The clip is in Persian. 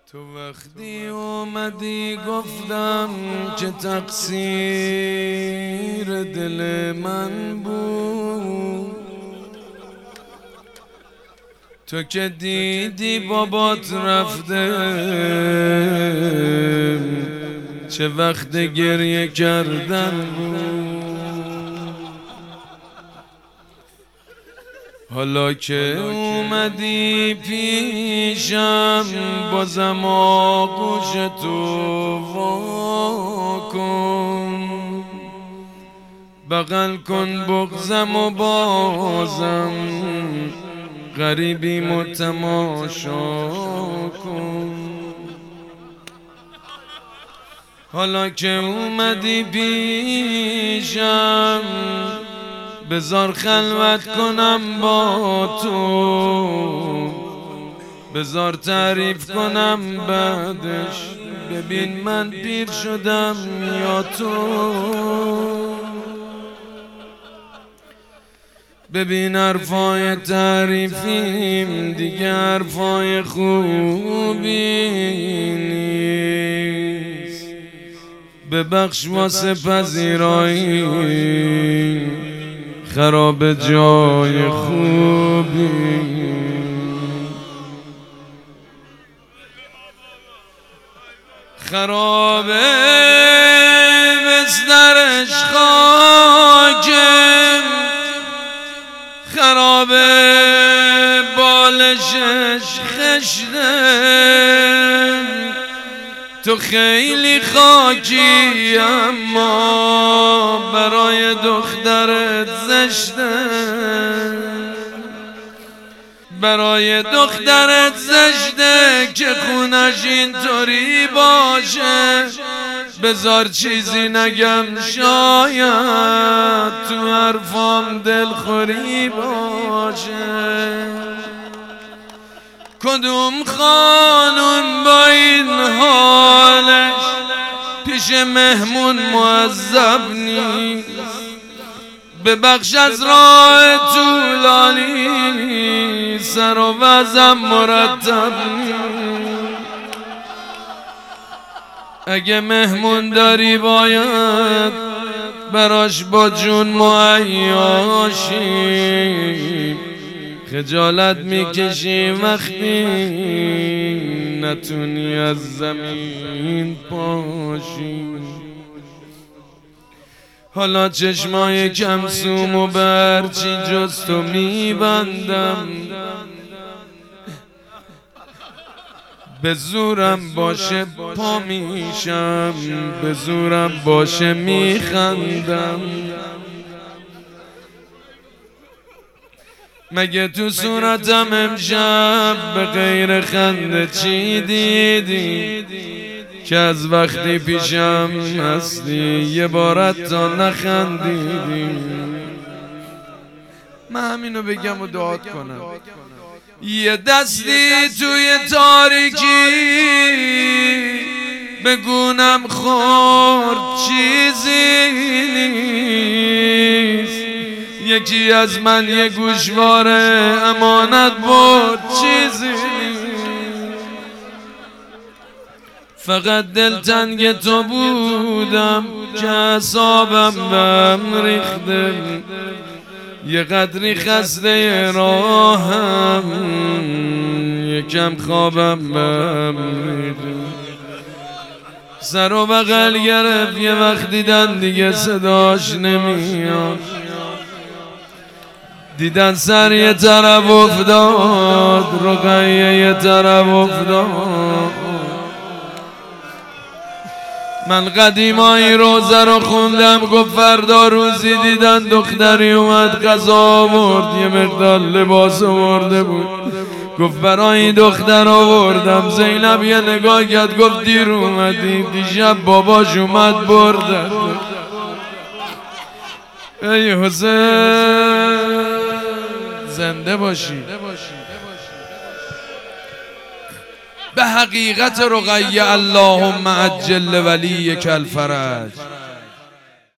تو وقتی اومدی گفتم که تقصیر دل من بود، تو که دیدی بابات رفته چه وقت گریه کردن بود. حالا که اومدی پیشم بازم آغوش تو وا کن، بغل کن بغضم و بازم غریبی متماشا کن. حالا که اومدی پیشم بذار خلوت کنم با تو، بذار تعریف کنم بعدش، ببین من پیر شدم یا تو. ببین حرفای تعریفیم دیگه حرفای خوبی نیست، ببخش واسه پذیرایی خراب جای خوبی. خرابه بسترش خاکم، خرابه بالشش خشته، تو خیلی خاکی اما برای دخترت زشته، برای دخترت زشته که خونش اینطوری باشه. بذار چیزی نگم شاید تو حرفام دلخوری باشه. کدوم خانون با این حالش پیش مهمون معذب نیست، ببخش از راه طولانی سر و وضعم مرتب نیست. اگه مهمون داری باید براش با جون معیاشی، خجالت میکشی وقتی نتونی از زمین پاشی. حالا چشمای کم سوم و برچی جز تو میبندم، به زورم باشه پا میشم، به زورم باشه میخندم. مگه تو صورتم امشب به غیر خنده چی دیدی که از وقتی پیشم هستی یه بارت تا نخندیدی؟ من همینو بگم و دعات کنم. یه دستی توی تاریکی بگونم خورد چیزی نیست، یکی از من یه گوشواره امانت برد چیزی نیست. فقط دلتنگ تو بودم که اعصابم بهم ریخته، یه قدری خسته راهم یکم خوابم بهم ریخته. سر و بغل گرفت یه وقت دیدن دیگه صداش نمیاد، دیدن سر یه طرف افتاد، رقیه یه طرف افتاد. من قدیمایی روزه رو خوندم، گفت فردا روزی دیدن دختری اومد غذا آورد، یه مقدار لباس آورده بود، گفت برای این دختر آوردم. زینب یه نگاه کرد گفت دیر اومدی، دیشب باباش اومد برد. ای حسین زنده باشی. به حقیقت رقیه اللهم عجل ولیک الفرج.